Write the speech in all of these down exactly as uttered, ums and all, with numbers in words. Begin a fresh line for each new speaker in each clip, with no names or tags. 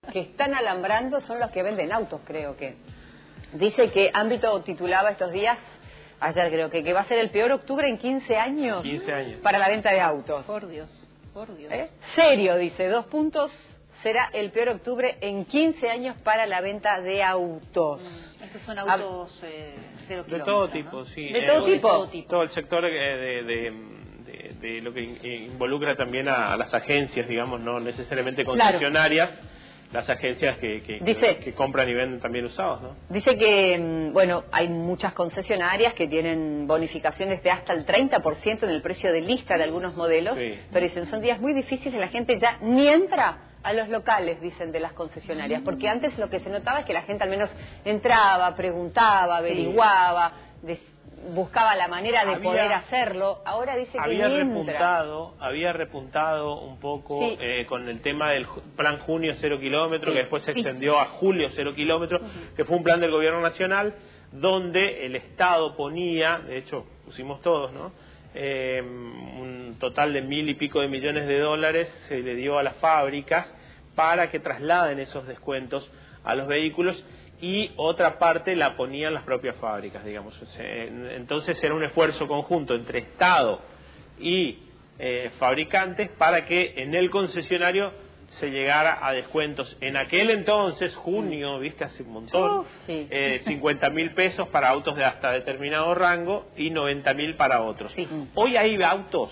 que están alambrando son los que venden autos, creo que. Dice que Ámbito titulaba estos días, ayer creo que, que va a ser el peor octubre en quince años,
quince años
para la venta de autos.
Por Dios, por Dios.
¿Eh? Serio, dice, dos puntos, será el peor octubre en quince años para la venta de autos.
Mm, estos son autos eh, cero
de
kilómetros,
todo tipo,
¿no?
sí.
¿De
eh,
todo, tipo?
todo tipo?
Todo el sector eh, de, de, de, de lo que involucra también a, a las agencias, digamos, no necesariamente concesionarias. Claro. Las agencias que, que,
dice,
que, que compran y venden también usados, ¿no?
Dice que, bueno, hay muchas concesionarias que tienen bonificaciones de hasta el treinta por ciento en el precio de lista de algunos modelos, sí. Pero dicen, son días muy difíciles, la gente ya ni entra a los locales, dicen, de las concesionarias, porque antes lo que se notaba es que la gente al menos entraba, preguntaba, averiguaba, sí. buscaba la manera de había, poder hacerlo. Ahora dice que
había
ni
repuntado,
entra.
había repuntado un poco
sí.
eh, con el tema del plan junio cero kilómetro, sí. que después se
sí.
extendió a julio cero kilómetro, uh-huh. que fue un plan del gobierno nacional donde el Estado ponía, de hecho pusimos todos, ¿no? Eh, un total de mil y pico de millones de dólares se le dio a las fábricas para que trasladen esos descuentos a los vehículos. Y otra parte la ponían las propias fábricas, digamos. Entonces era un esfuerzo conjunto entre Estado y eh, fabricantes para que en el concesionario se llegara a descuentos. En aquel entonces, junio, viste, hace un montón,
Uf, sí.
eh, cincuenta mil pesos para autos de hasta determinado rango y noventa mil para otros.
Sí.
Hoy hay autos,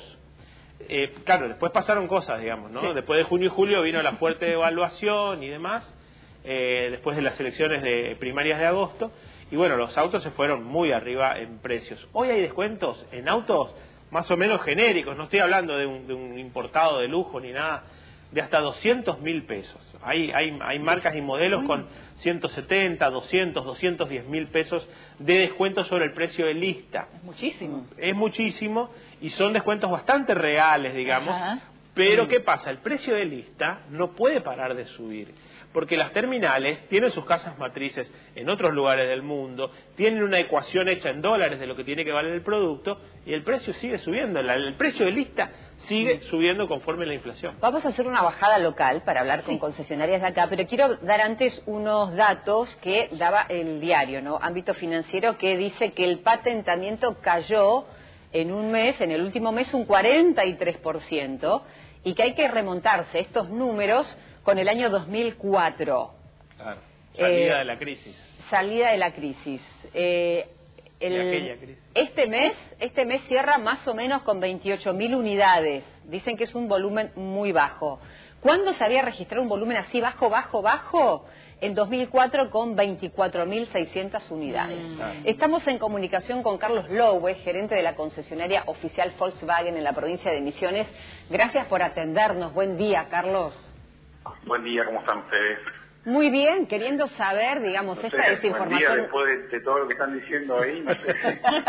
eh, claro, después pasaron cosas, digamos, ¿no? Sí. Después de junio y julio vino la fuerte devaluación y demás. Eh, después de las elecciones de primarias de agosto, y bueno, los autos se fueron muy arriba en precios. Hoy hay descuentos en autos más o menos genéricos, no estoy hablando de un, de un importado de lujo ni nada, de hasta doscientos mil pesos. Hay, hay, hay marcas y modelos con ciento setenta, doscientos, doscientos diez mil pesos de descuento sobre el precio de lista.
Es muchísimo.
Es muchísimo, y son descuentos bastante reales, digamos. Ajá. Pero sí. ¿Qué pasa? El precio de lista no puede parar de subir, porque las terminales tienen sus casas matrices en otros lugares del mundo, tienen una ecuación hecha en dólares de lo que tiene que valer el producto, y el precio sigue subiendo, el precio de lista sigue subiendo conforme la inflación.
Vamos a hacer una bajada local para hablar con sí. concesionarias de acá, pero quiero dar antes unos datos que daba el diario, ¿no? Ámbito Financiero, que dice que el patentamiento cayó en un mes, en el último mes, un cuarenta y tres por ciento, y que hay que remontarse estos números con el año dos mil cuatro.
Claro, salida eh, de la crisis.
Salida de la crisis. Eh, el,
de aquella crisis.
Este mes, este mes cierra más o menos con veintiocho mil unidades. Dicen que es un volumen muy bajo. ¿Cuándo se había registrado un volumen así bajo, bajo, bajo? En dos mil cuatro con veinticuatro mil seiscientas unidades. Mm. Ah. Estamos en comunicación con Carlos Lowe, gerente de la concesionaria oficial Volkswagen en la provincia de Misiones. Gracias por atendernos. Buen día, Carlos.
Buen día, ¿cómo están ustedes?
Muy bien, queriendo saber, digamos, no esta sé, desinformación...
Buen día después de, de todo lo que están diciendo ahí, no sé.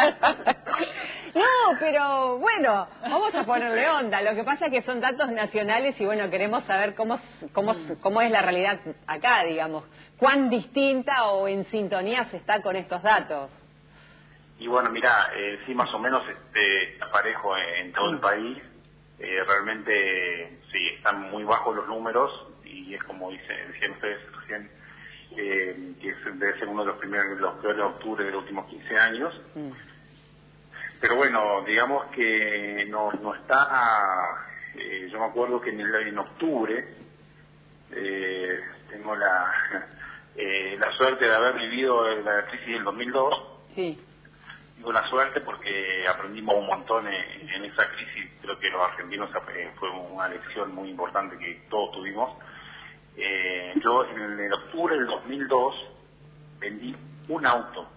No, pero bueno, vamos a ponerle onda. Lo que pasa es que son datos nacionales y bueno, queremos saber cómo, cómo, cómo es la realidad acá, digamos. ¿Cuán distinta o en sintonía se está con estos datos?
Y bueno, mira, eh, sí, más o menos este, aparejo en todo el país. Eh, realmente, sí, están muy bajos los números y es como dice, decían ustedes recién, eh, que es, debe ser uno de los primeros, los peores de octubre de los últimos quince años. Mm. Pero bueno, digamos que no, no está, eh, yo me acuerdo que en, el, en octubre eh, tengo la, eh, la suerte de haber vivido la crisis del dos mil dos.
Sí.
Digo la suerte porque aprendimos un montón en, en esa crisis. Creo que los argentinos eh, fue una lección muy importante que todos tuvimos. Eh, yo en el octubre del dos mil dos vendí un auto.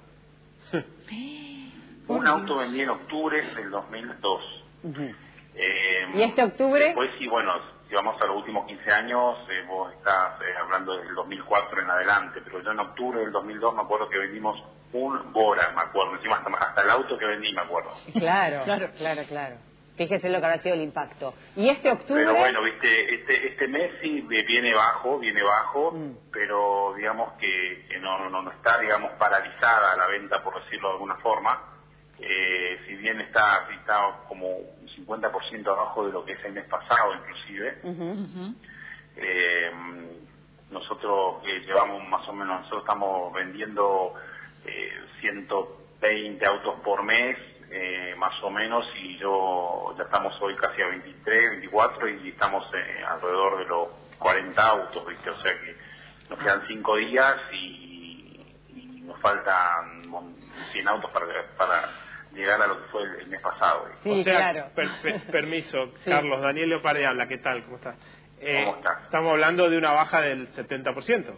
Un auto vendí en octubre del dos mil dos.
Uh-huh.
eh,
¿Y este octubre?
Después sí, bueno, si vamos a los últimos quince años, eh, vos estás eh, hablando del dos mil cuatro en adelante, pero yo en octubre del dos mil dos me acuerdo que vendimos un Bora, me acuerdo, encima hasta, hasta el auto que vendí me acuerdo.
Claro, claro, claro, claro. Fíjese lo que habrá sido el impacto. ¿Y este octubre?
Pero bueno, viste, este este mes sí viene bajo, viene bajo, mm. pero digamos que, que no, no, no está, digamos, paralizada la venta, por decirlo de alguna forma. Eh, si bien está, está como un cincuenta por ciento abajo de lo que es el mes pasado, inclusive. Uh-huh, uh-huh. Eh, nosotros eh, llevamos más o menos, nosotros estamos vendiendo eh, ciento veinte autos por mes, eh, más o menos, y yo ya estamos hoy casi a veintitrés, veinticuatro y estamos eh, alrededor de los cuarenta autos, ¿viste? O sea que nos quedan cinco días y, y nos faltan cien autos para, para llegar a lo que fue el, el mes pasado, ¿viste?
Sí,
o sea,
claro.
Per, per, permiso,
Sí.
Carlos, Daniel Leopare habla, ¿qué tal? ¿Cómo estás? Eh,
¿Cómo estás?
Estamos hablando de una baja del setenta por ciento.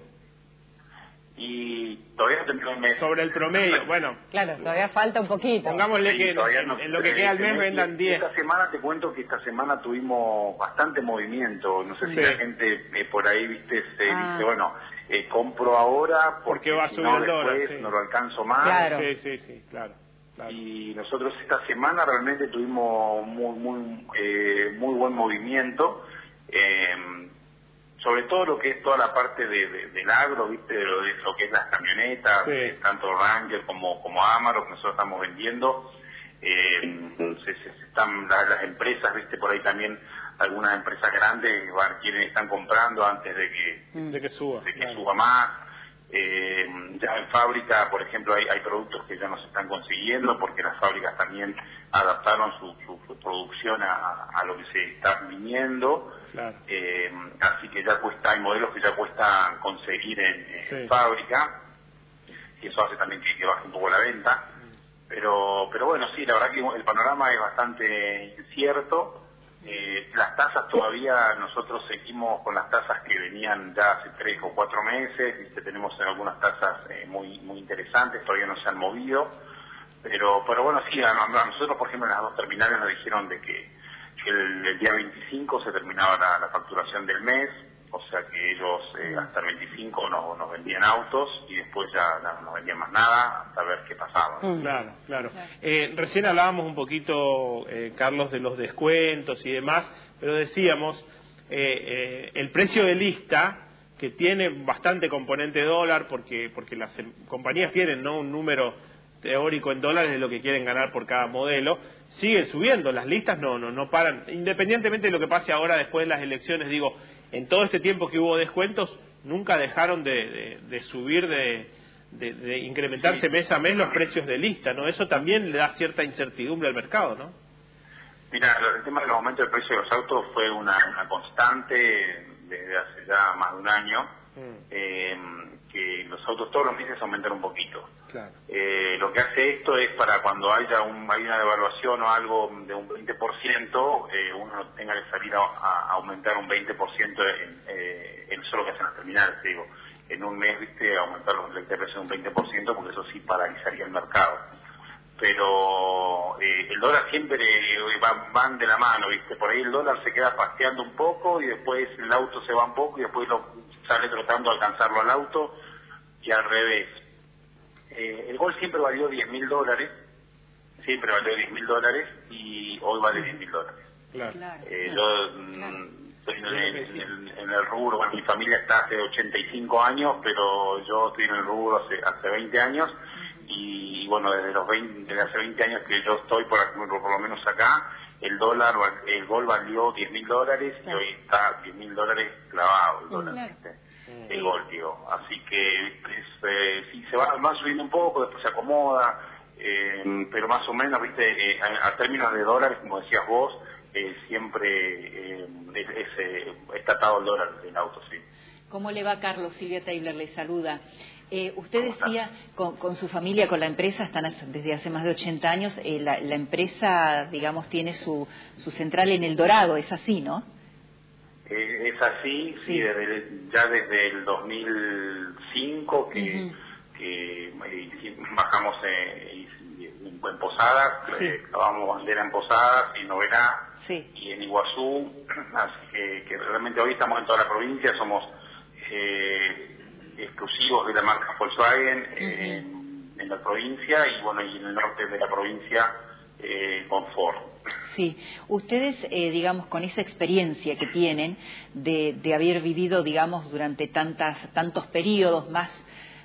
Y todavía no terminó el mes.
Sobre el promedio, bueno,
Claro, todavía falta un poquito.
pongámosle
Sí,
que en,
todavía
en-
no-
en lo que queda al mes
eh,
vendan diez.
Esta semana te cuento que esta semana tuvimos bastante movimiento. No sé si
Sí.
la gente eh, por ahí, viste, se
Ah.
dice, bueno, eh, compro ahora
Porque
porque
va a
si
subir
no
el dólar,
después
sí.
no lo alcanzo más.
Claro.
Sí, sí, sí, claro. claro.
Y nosotros esta semana realmente tuvimos muy muy eh, muy buen movimiento, eh, sobre todo lo que es toda la parte de, de- del agro, viste, de lo, de lo que es las camionetas,
Sí.
eh, tanto Ranger como como Amarok que nosotros estamos vendiendo. Eh, se, se- se están las, las empresas, viste, por ahí también algunas empresas grandes van, quieren están comprando antes de que
De que suba.
de que
claro.
suba más. Eh, ya en fábrica, por ejemplo, hay, hay productos que ya no se están consiguiendo porque las fábricas también adaptaron su, su, su producción a, a lo que se está viniendo.
Claro.
Eh, así que ya cuesta, hay modelos que ya cuesta conseguir en, en
Sí.
fábrica y eso hace también que, que baje un poco la venta. Pero, pero bueno, sí, la verdad que el panorama es bastante incierto. Eh, las tasas todavía, nosotros seguimos con las tasas que venían ya hace tres o cuatro meses, ¿viste? Tenemos algunas tasas eh, muy muy interesantes, todavía no se han movido, pero pero bueno, sí, a, a nosotros por ejemplo en las dos terminales nos dijeron de que, que el, el día veinticinco se terminaba la, la facturación del mes, o sea que ellos eh, hasta el veinticinco nos, nos vendían autos y después ya no nos vendían más nada hasta ver qué pasaba.
Mm.
Claro, claro. Eh, recién hablábamos un poquito, eh, Carlos, de los descuentos y demás, pero decíamos, eh, eh, el precio de lista, que tiene bastante componente dólar, porque porque las em- compañías tienen, ¿no?, un número teórico en dólares de lo que quieren ganar por cada modelo, siguen subiendo, las listas no no no paran, independientemente de lo que pase ahora después de las elecciones. Digo, en todo este tiempo que hubo descuentos, nunca dejaron de, de, de subir, de, de, de incrementarse
Sí.
mes a mes los precios de lista, ¿no? Eso también le da cierta incertidumbre al mercado, ¿no?
Mira, el tema del aumento del precio de los autos fue una, una constante desde hace ya más de un año,
Mm.
eh, que los autos todos los meses aumentan un poquito.
Claro.
Eh, lo que hace esto es para cuando haya un, hay una devaluación o algo de un veinte por ciento, eh, uno no tenga que salir a, a aumentar un veinte por ciento en, eh, en eso lo que hacen las terminales, te digo. En un mes, viste, aumentar los precios un veinte por ciento porque eso sí paralizaría el mercado. Pero eh, el dólar siempre eh, va, van de la mano, viste, por ahí el dólar se queda pasteando un poco y después el auto se va un poco y después lo sale tratando de alcanzarlo al auto y al revés. Eh, el Gol siempre valió diez mil dólares, siempre valió diez mil dólares y hoy vale diez mil dólares.
Claro.
Claro.
Eh,
claro,
yo mm,
claro.
estoy en el, en el- en el rubro, bueno, mi familia está hace ochenta y cinco años, pero yo estoy en el rubro hace, hace veinte años y bueno, desde los veinte, desde hace veinte años que yo estoy por, por lo menos acá, el dólar, el Gol valió diez mil dólares y
Claro.
hoy está diez mil dólares clavado el dólar,
Claro.
¿viste?
Mm.
El Gol, digo. Así que es, eh, sí, se va, va subiendo un poco, después se acomoda, eh, pero más o menos, viste, eh, a, a términos de dólares, como decías vos, eh, siempre eh, es, es, eh, está atado el dólar del auto, sí.
¿Cómo le va, Carlos? Silvia Taylor le saluda. Eh, usted
¿Cómo está?
decía, con, con su familia, con la empresa, están hace- desde hace más de ochenta años, eh, la, la empresa, digamos, tiene su, su central en El Dorado, es así, ¿no?
Eh, es así, sí,
Sí.
desde el- ya desde el dos mil cinco que,
Ujú.
que eh, hicimos- bajamos eh, y- y- en Posadas,
Sí.
eh, clavamos bandera en Posadas y Novená
Sí.
y en Iguazú, así que, que realmente hoy estamos en toda la provincia, somos eh, exclusivos de la marca Volkswagen eh, en, en la provincia y bueno, y en el norte de la provincia eh, con Ford.
Sí, ustedes, eh, digamos, con esa experiencia que tienen de, de haber vivido, digamos, durante tantas, tantos periodos más,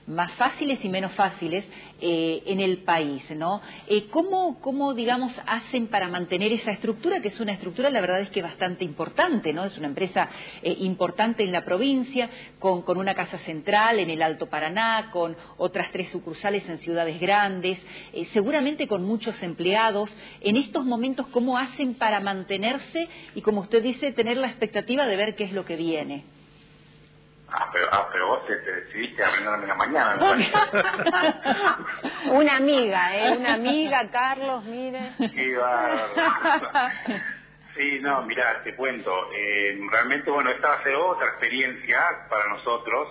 más fáciles y menos fáciles eh, en el país, ¿no? Eh, ¿cómo, ¿Cómo, digamos, hacen para mantener esa estructura, que es una estructura, la verdad es que bastante importante, ¿no? Es una empresa eh, importante en la provincia, con, con una casa central en el Alto Paraná, con otras tres sucursales en ciudades grandes, eh, seguramente con muchos empleados. En estos momentos, ¿cómo hacen para mantenerse y, como usted dice, tener la expectativa de ver qué es lo que viene?
Ah, pero, ah, pero vos te, te decidiste a venderme en la mañana, ¿no?
Una amiga, ¿eh? Una amiga, Carlos, mire.
Qué bárbaro. Sí, no, mirá, te cuento. Eh, realmente, bueno, esta va a ser otra experiencia para nosotros,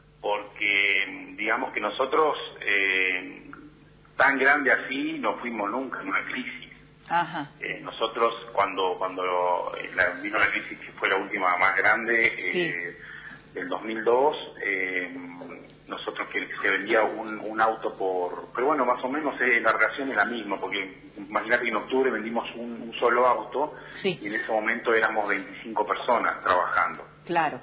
porque digamos que nosotros, eh, tan grande así, no fuimos nunca en una crisis.
Ajá.
Eh, nosotros, cuando cuando la, vino la crisis, que fue la última más grande, eh, sí. del dos mil dos, eh, nosotros que se vendía un, un auto por... Pero bueno, más o menos eh, la relación es la misma, porque imagínate que en octubre vendimos un, un solo auto, sí. y en ese momento éramos veinticinco personas trabajando.
Claro.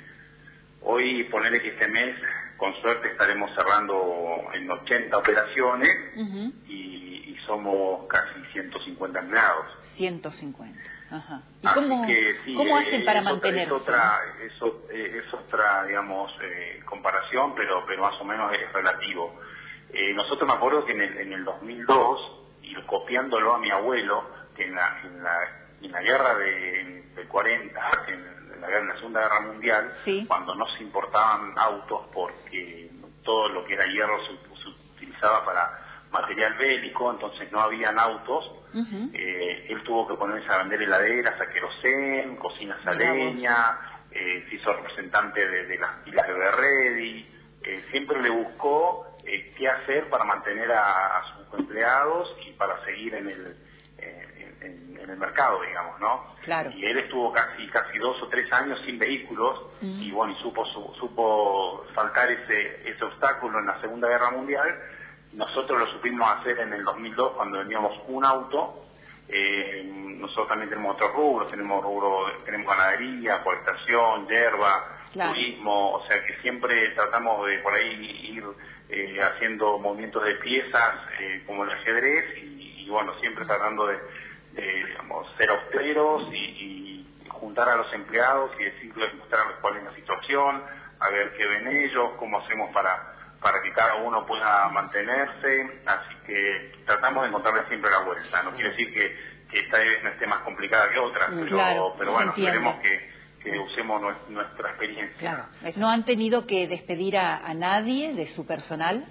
Hoy, ponerle que este mes, con suerte, estaremos cerrando en ochenta operaciones, uh-huh. y, y somos casi ciento cincuenta empleados.
ciento cincuenta. Ajá. ¿Y
Así
cómo,
que, sí,
cómo hacen
eh,
para
es
mantenerse?
Otra, es otra, es, es otra digamos, eh, comparación, pero pero más o menos es relativo. Eh, nosotros me acuerdo que en el, en el dos mil dos, y copiándolo a mi abuelo, que en la, en la, en la guerra de, de cuarenta, en la, en la Segunda Guerra Mundial, ¿sí? Cuando no se importaban autos porque todo lo que era hierro se, se utilizaba para material bélico, entonces no habían autos. Uh-huh. eh, él tuvo que ponerse a vender heladeras a querosén, cocinas a leña, eh, se hizo representante de, de las pilas de Berredi, eh, siempre le buscó eh, qué hacer para mantener a, a sus empleados y para seguir en el eh, en, en el mercado, digamos, ¿no?
Claro.
Y él estuvo casi casi dos o tres años sin vehículos. Uh-huh. Y bueno, y supo su, supo saltar ese ese obstáculo en la Segunda Guerra Mundial. Nosotros lo supimos hacer en el dos mil dos cuando vendíamos un auto. Eh, nosotros también tenemos otros rubros, tenemos rubro, tenemos ganadería, forestación, hierba, claro. turismo, o sea que siempre tratamos de por ahí ir eh, haciendo movimientos de piezas eh, como el ajedrez y, y bueno, siempre tratando de, de digamos, ser austeros y, y juntar a los empleados y decirles, mostrarles cuál es la situación, a ver qué ven ellos, cómo hacemos para para que cada uno pueda mantenerse, así que tratamos de encontrarle siempre la vuelta. No quiere decir que, que esta vez no esté más complicada que otras, pero,
claro,
pero bueno, esperemos que, que usemos nuestra experiencia.
Claro. ¿No han tenido que despedir a, a nadie de su personal?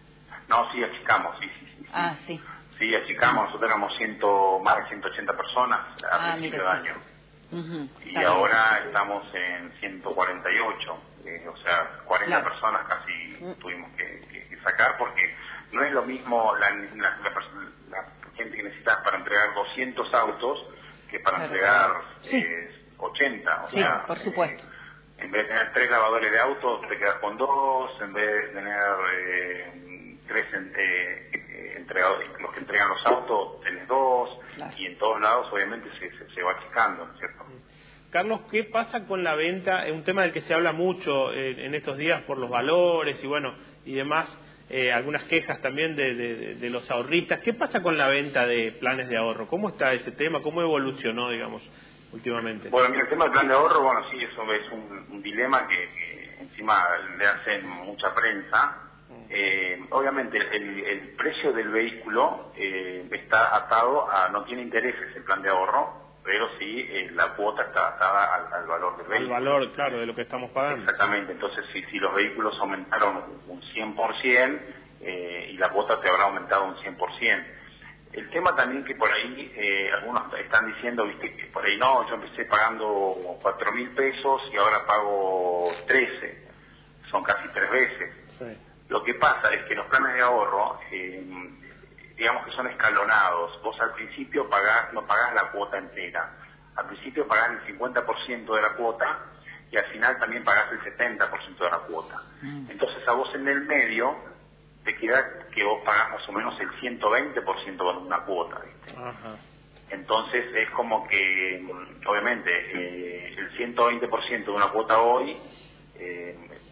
No, sí, achicamos, sí, sí, sí.
Ah, sí.
Sí, achicamos, nosotros éramos ciento, más de ciento ochenta personas a
ah,
principio de año.
Uh-huh.
Y ahora bien. Estamos en ciento cuarenta y ocho, eh, o sea, cuarenta claro. personas casi uh-huh. tuvimos que, que, que sacar, porque no es lo mismo la, la, la, la gente que necesitas para entregar doscientos autos que para claro. entregar
sí.
eh, ochenta. O
sí,
sea,
por supuesto.
Eh, en vez de tener tres lavadores de autos, te quedas con dos, en vez de tener eh, tres eh, eh, entregadores, los que entregan los autos, tenés dos. Claro. Y en todos lados obviamente se, se, se va achicando, ¿no es cierto?
Carlos, ¿qué pasa con la venta? Es un tema del que se habla mucho eh, en estos días por los valores y bueno, y demás, eh, algunas quejas también de, de, de los ahorristas. ¿Qué pasa con la venta de planes de ahorro? ¿Cómo está ese tema? ¿Cómo evolucionó, digamos, últimamente?
Bueno, mira, el tema del plan de ahorro, bueno, sí, eso es un, un dilema que, que encima le hacen mucha prensa. Eh, obviamente el, el precio del vehículo eh, está atado a, no tiene intereses el plan de ahorro, pero sí eh, la cuota está atada al, al valor del vehículo.
Al valor, claro, de lo que estamos pagando.
Exactamente, entonces si, si los vehículos aumentaron un cien por ciento eh, y la cuota te habrá aumentado un cien por ciento. El tema también que por ahí eh, algunos están diciendo, viste, que por ahí no, yo empecé pagando cuatro mil pesos y ahora pago trece, son casi tres veces.
Sí.
Lo que pasa es que los planes de ahorro, eh, digamos que son escalonados. Vos al principio pagás, no pagás la cuota entera. Al principio pagás el cincuenta por ciento de la cuota y al final también pagás el setenta por ciento de la cuota. Mm. Entonces a vos en el medio te queda que vos pagás más o menos el ciento veinte por ciento con una cuota, ¿viste?
Ajá.
Entonces es como que, obviamente, eh, el ciento veinte por ciento de una cuota hoy... Eh,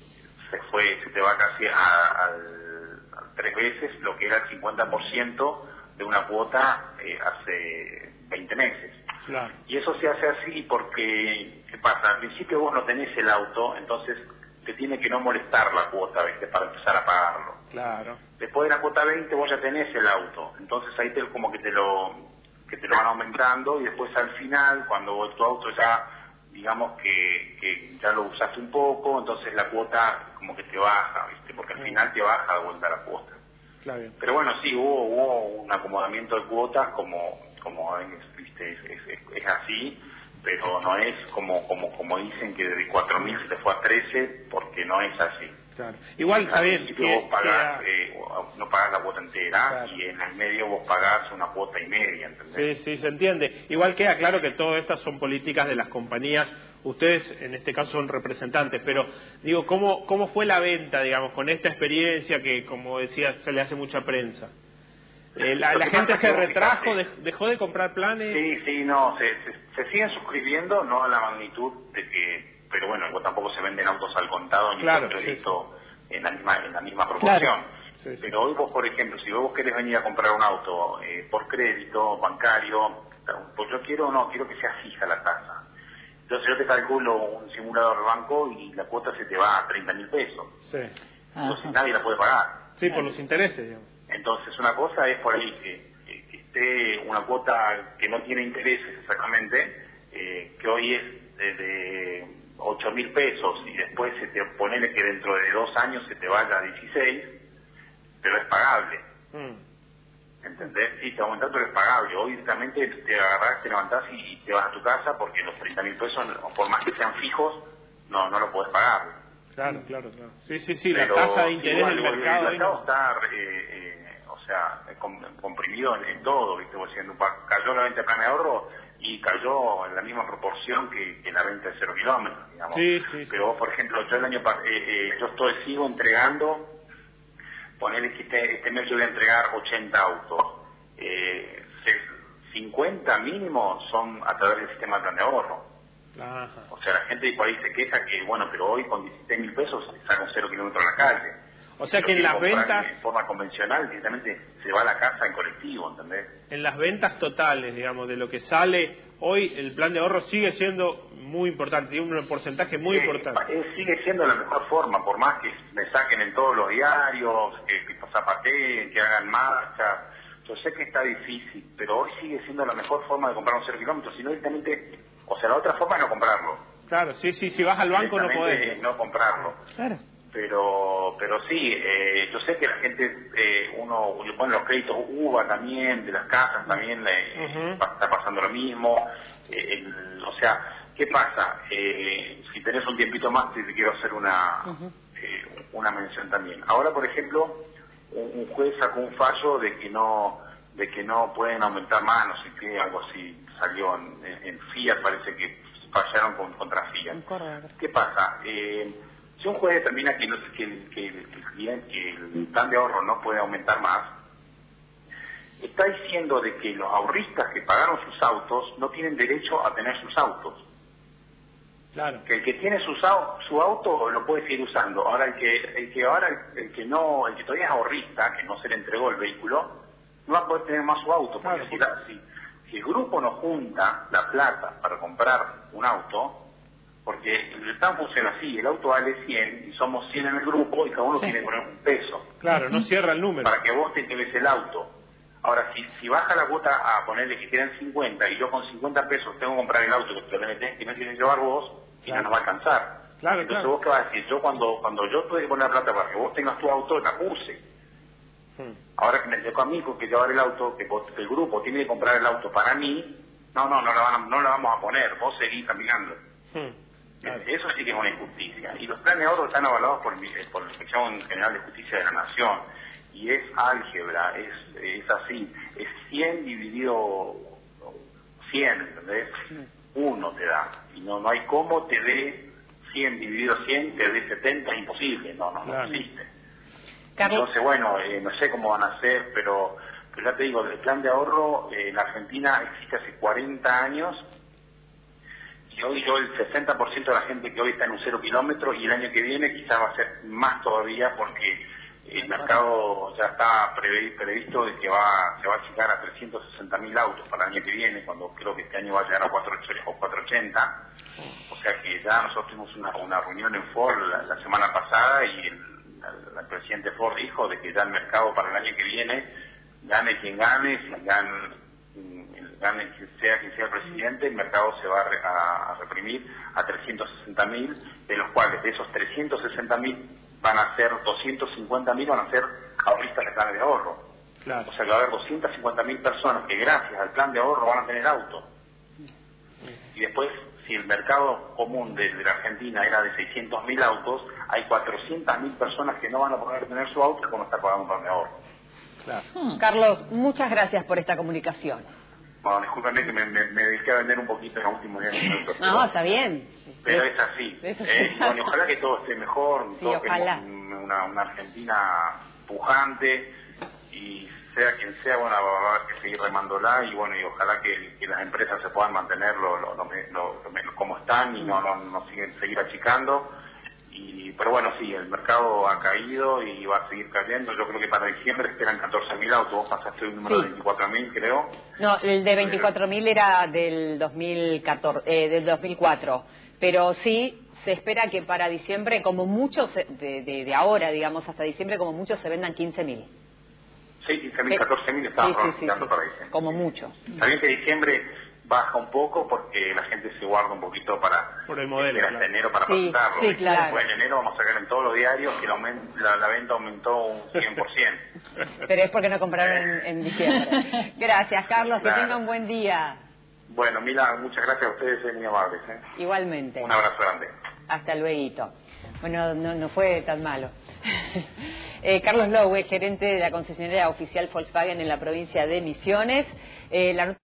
se fue, se te va casi a, al, a tres veces lo que era el cincuenta por ciento de una cuota eh, hace veinte meses.
Claro.
Y eso se hace así porque, ¿qué pasa? Al principio vos no tenés el auto, entonces te tiene que no molestar la cuota, ¿viste? Para empezar a pagarlo.
Claro.
Después de la cuota veinte vos ya tenés el auto, entonces ahí te, como que te lo que te lo van aumentando, y después al final, cuando tu auto ya, digamos que, que ya lo usaste un poco, entonces la cuota como que te baja, ¿viste? Porque al final te baja de vuelta la cuota.
Claro.
Pero bueno, sí, hubo, hubo un acomodamiento de cuotas, como como es, ¿viste? Es, es, es, es así, pero no es como como como dicen que de cuatro mil se te fue a trece, porque no es así.
Claro. Igual, está bien.
Que vos pagás, eh, no pagás la cuota entera,
claro,
y en el medio vos pagás una cuota y media, ¿entendés?
Sí, sí, se entiende. Igual queda claro que todas estas son políticas de las compañías. Ustedes, en este caso, son representantes, pero digo, ¿cómo, cómo fue la venta, digamos, con esta experiencia que, como decías, se le hace mucha prensa? Eh, la, la gente se retrajo, de, dejó de comprar planes.
Sí, sí, no, se, se, se siguen suscribiendo, no a la magnitud de que, pero bueno, tampoco se venden autos al contado ni
claro,
por crédito,
sí, sí,
en la misma en la misma proporción.
Claro. Sí, sí.
Pero hoy vos, por ejemplo, si vos querés venir a comprar un auto eh, por crédito, bancario, pues yo quiero, no, quiero que sea fija la tasa. Entonces yo te calculo un simulador de banco y la cuota se te va a treinta mil pesos.
Sí.
Entonces
Ajá.
nadie la puede pagar.
Sí, por los intereses, digamos.
Entonces una cosa es por ahí que, que, que esté una cuota que no tiene intereses exactamente, eh, que hoy es de, de ocho mil pesos, y después se te ponele que dentro de dos años se te vaya a dieciséis, pero es pagable.
Mm.
¿Entendés? Sí, te va a aumentar, pero es pagable. Hoy directamente te agarrás, te levantás y, y te vas a tu casa, porque los treinta mil pesos, por más que sean fijos, no no lo podés pagar.
Claro, claro, claro. Sí, sí, sí,
Pero
la tasa de interés
igual,
del
igual,
mercado.
el
ahí
mercado
no.
está, eh, eh, o sea, com- comprimido en, en todo, ¿viste? Vos diciendo, pa- cayó la venta de plan de ahorro y cayó en la misma proporción que, que la venta de cero kilómetros, digamos.
Sí, sí, sí.
Pero vos, por ejemplo, yo el año pa- eh, eh, yo estoy, sigo entregando, ponele que este, este mes yo voy a entregar ochenta autos, eh, se- cincuenta mínimo son a través del sistema de plan de ahorro.
Ajá.
O sea, la gente por ahí se queja que, bueno, pero hoy con dieciséis mil pesos saca un cero kilómetros a la calle.
O sea
Lo
que en
quiere
las
comprar
ventas,
en forma convencional, directamente se va a la casa en colectivo, ¿entendés?
en las ventas totales, digamos, de lo que sale hoy, el plan de ahorro sigue siendo muy importante, tiene un porcentaje muy
Eh,
importante.
eh, sigue siendo la mejor forma, por más que me saquen en todos los diarios, que, que zapateen, que hagan marchas. Yo sé que está difícil, pero hoy sigue siendo la mejor forma de comprar un cero kilómetros, sino directamente, o sea, la otra forma es no comprarlo.
Claro, sí, sí, si vas al banco no
Directamente
podés.
no comprarlo.
Claro.
Pero pero sí, eh, yo sé que la gente, eh, uno, bueno, los créditos U V A también, de las casas también, eh,
Ujú.
pa- está pasando lo mismo. Eh, el- o sea, ¿qué pasa? Eh, si tenés un tiempito más, te, te quiero hacer una,
Ujú.
eh, una mención también. Ahora, por ejemplo, un, un juez sacó un fallo de que no de que no pueden aumentar más, no sé qué, algo así salió en, en, en Fiat, parece que fallaron con, contra Fiat.
En Córdoba.
¿Qué pasa? Eh, si un juez determina que, no, que, el- que, el- que el cliente- que el plan de ahorro no puede aumentar más, está diciendo de que los ahorristas que pagaron sus autos no tienen derecho a tener sus autos.
Claro.
Que el que tiene sus au- su auto lo puede seguir usando. Ahora el que el que ahora el, el que no el que todavía es ahorrista, que no se le entregó el vehículo, no va a poder tener más su auto, porque
Claro,
si, la- si, si el grupo no junta la plata para comprar un auto, porque el plan funciona así, el auto vale cien y somos cien en el grupo y cada uno
Sí.
tiene que poner un peso
Claro, no cierra el número.
para que vos te lleves el auto. Ahora, si, si baja la cuota a ponerle que quedan cincuenta y yo con cincuenta pesos tengo que comprar el auto que te lo metés, que no tienes que llevar vos, y
Claro.
no nos va a alcanzar.
Claro,
Entonces
claro.
vos qué vas a decir, yo cuando cuando yo tuve que poner la plata para que vos tengas tu auto, la puse.
Hmm.
Ahora que me tocó a mí con que llevar el auto, que, vos- que el grupo tiene que comprar el auto para mí, no, no, no la, van a- no la vamos a poner, vos seguís caminando.
Hmm. Claro.
Eso sí que es una injusticia. Y los planes de ahorro están avalados por, mi- por la Inspección General de Justicia de la Nación. Y es álgebra, es, es así. Es cien dividido cien, ¿entendés? Uno te da. Y no no hay cómo te dé cien dividido cien, te dé setenta, es imposible. No, no, no
Claro.
existe.
Carlos,
Entonces, bueno, eh, no sé cómo van a hacer, pero, pero ya te digo, el plan de ahorro eh, en la Argentina existe hace cuarenta años y hoy yo el sesenta por ciento de la gente que hoy está en un cero kilómetro, y el año que viene quizás va a ser más todavía, porque el mercado ya está previ- previsto de que va se va a llegar a trescientos sesenta mil autos para el año que viene, cuando creo que este año va a llegar a cuatrocientos ochenta. O sea que ya nosotros tuvimos una, una reunión en Ford la, la semana pasada, y el, el, el presidente Ford dijo de que ya el mercado para el año que viene, gane quien gane, si gane, gane quien sea quien sea el presidente, el mercado se va a, re, a, a reprimir a trescientos sesenta mil, de los cuales de esos trescientos sesenta mil van a ser doscientos cincuenta mil, van a ser ahorristas de planes de ahorro. Claro. O sea que va a haber doscientas cincuenta mil personas que gracias al plan de ahorro van a tener auto. Y después, si el mercado común de, de la Argentina era de seiscientos mil autos, hay cuatrocientas mil personas que no van a poder tener su auto como está pagando un plan de ahorro.
Claro. Hmm. Carlos, muchas gracias por esta comunicación.
Bueno, discúlpame que me, me, me dediqué a vender un poquito en los últimos diez minutos.
No, está bien.
Pero es así.
Es
eh, bueno, ojalá que todo esté mejor,
sí,
todos
ojalá.
Una, una Argentina pujante, y sea quien sea, bueno, va a haber que seguir remándola, y bueno, y ojalá que, que las empresas se puedan mantener lo, lo, lo, lo, lo, como están, y no, no, no siguen, seguir achicando. Y, pero bueno, sí, el mercado ha caído y va a seguir cayendo. Yo creo que para diciembre esperan catorce mil autos. Vos pasaste un número sí. de veinticuatro mil, creo.
No, el de veinticuatro mil era del dos mil catorce, eh, del dos mil cuatro. Pero sí, se espera que para diciembre, como muchos, de, de, de ahora, digamos, hasta diciembre, como muchos, se vendan quince mil.
Sí, quince mil, catorce mil estaban
sí, sí, sí, sí.
para diciembre.
Como mucho.
También que diciembre baja un poco porque la gente se guarda un poquito para
por el modelo,
hasta
claro.
enero para
sí,
pasarlo.
Sí, claro.
Después en enero vamos a sacar en todos los diarios que la, la, la venta aumentó un cien por ciento.
Pero es porque no compraron en, en diciembre. Gracias, Carlos, claro. Que tenga un buen día.
Bueno, Mila, muchas gracias a ustedes, son muy amables. ¿eh?
Igualmente.
Un abrazo grande.
Hasta luego. Bueno, no, no fue tan malo. eh, Carlos Lowe, gerente de la concesionaria oficial Volkswagen en la provincia de Misiones. Eh, la